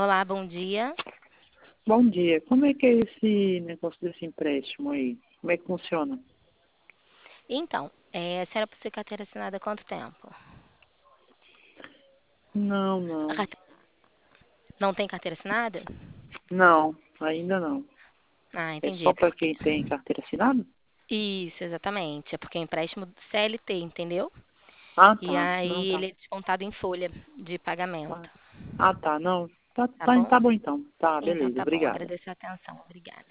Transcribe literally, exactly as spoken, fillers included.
Olá, bom dia. Bom dia. Como é que é esse negócio desse empréstimo aí? Como é que funciona? Então, é, a senhora possui carteira assinada há quanto tempo? Não, A não. carte- Não tem carteira assinada? Não, ainda não. Ah, É entendi. só É para porque... quem tem carteira assinada? Isso, exatamente. É porque é empréstimo do C L T, entendeu? Ah, E tá. Não, aí tá. ele é descontado em folha de Ah, pagamento. ah, tá. Não. Tá, Tá tá, bom? tá bom então. Tá, Então beleza. tá bom. Obrigada. Agradeço a atenção. Obrigada.